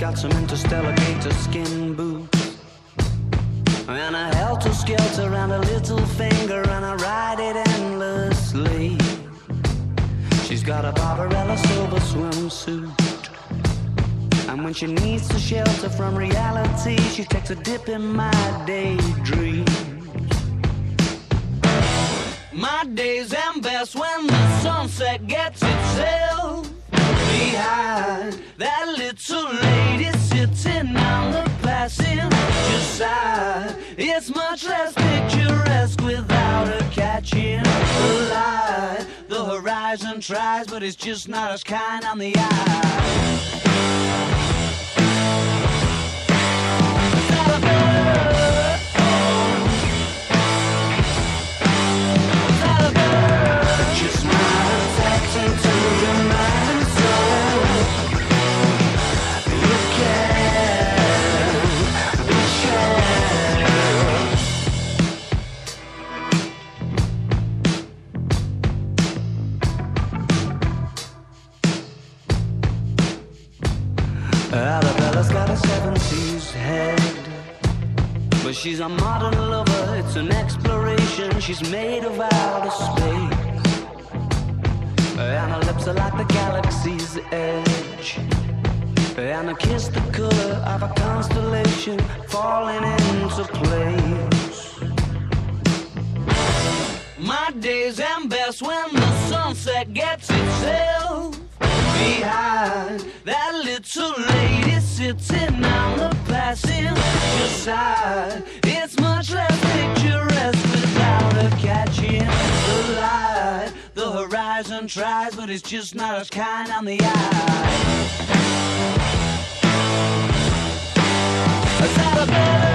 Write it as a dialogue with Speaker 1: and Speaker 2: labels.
Speaker 1: got some interstellar gator skin boots and a helter-skelter and a little finger, and I ride it endlessly. She's got a Barbarella silver swimsuit, and when she needs to shelter from reality, she takes a dip in my daydream. My days end best when the sunset gets itself behind that little lady sitting on the passenger side. It's much less picturesque without her catching the light. The horizon tries, but it's just not as kind on the eye. Arabella's got a 70s head, but she's a modern lover, it's an exploration. She's made of outer space, and her lips are like the galaxy's edge, and her kiss the color of a constellation falling into place. My days end best when the sunset gets itself behind that little lady sitting on the passenger side. It's much less picturesque without her catching the light. The horizon tries, but it's just not as kind on the eye.